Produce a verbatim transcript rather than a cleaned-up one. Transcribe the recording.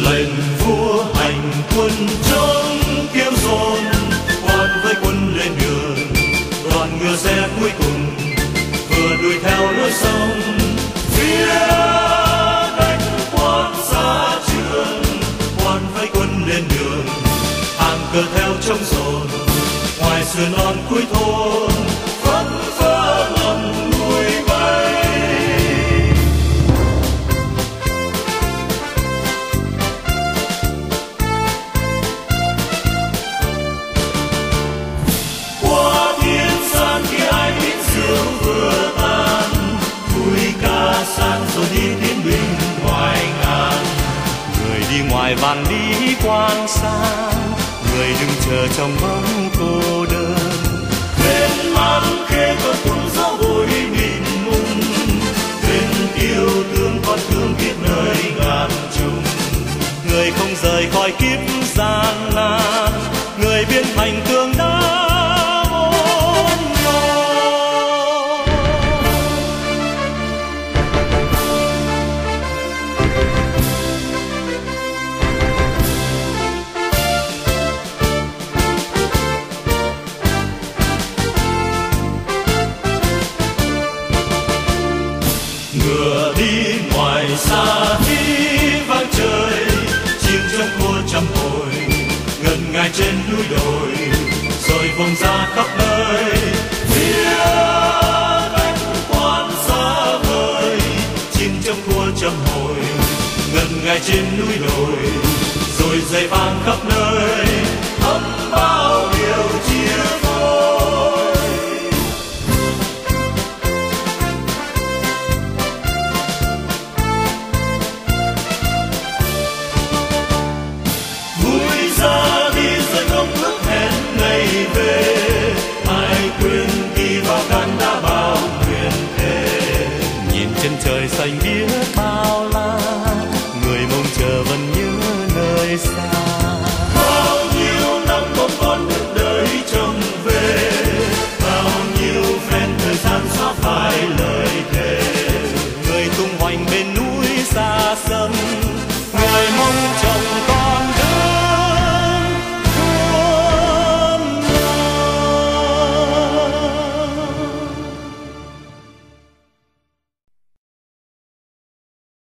lệnh vua hành quân chống kiếm dồn, quan với quân lên đường, đoàn ngựa xe cuối cùng vừa đuổi theo lối sông. Phía đánh quan xa trường, quan với quân lên đường, hàng cờ theo trống rồn, ngoài sườn non cuối thôn phất phơ ngọn núi bay. Qua thiên san khi ai biết rượu vừa tan, vui ca sang rồi đi tiến binh ngoài ngàn. Người đi ngoài vàng đi quan sang, người đừng chờ trong bóng cô đơn. Bên man khê có tung gió bụi mịn mùng, bên yêu thương con thương biết nơi ngàn trùng. Người không rời khỏi kiếp gian nan, người biên thành tường đá ôn ngon. Ngựa đi ngoài xa đi vang trời, chim trong khua trăm hồi ngân nga trên núi đồi, rồi vòng ra khắp nơi. Phía đánh quan xa vời, chim trong khua trăm hồi ngân nga trên núi đồi, rồi dậy vang khắp nơi thắm bao điều chia phôi. Vui ra đi rồi không ước hẹn ngày về, ai quên ghi vào can đã bao nguyện thề. Nhìn chân trời xanh biếc